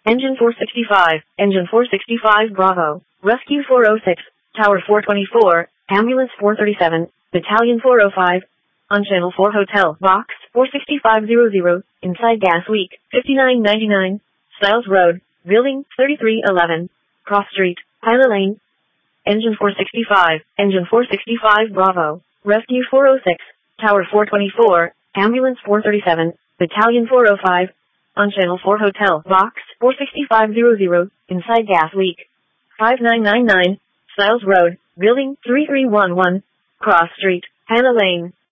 Engine 465, Engine 465 Bravo, Rescue 406, Tower 424, Ambulance 437, Battalion 405, on Channel 4 Hotel, Box 46500, inside Gas Week, 5999, Styles Road, Building 3311, Cross Street, Hannah Lane. Engine 465, Engine 465 Bravo, Rescue 406, Tower 424, Ambulance 437, Battalion 405, on Channel 4 Hotel, Box 46500, inside Gas Leak, 5999, Styles Road, Building 3311, Cross Street, Hannah Lane.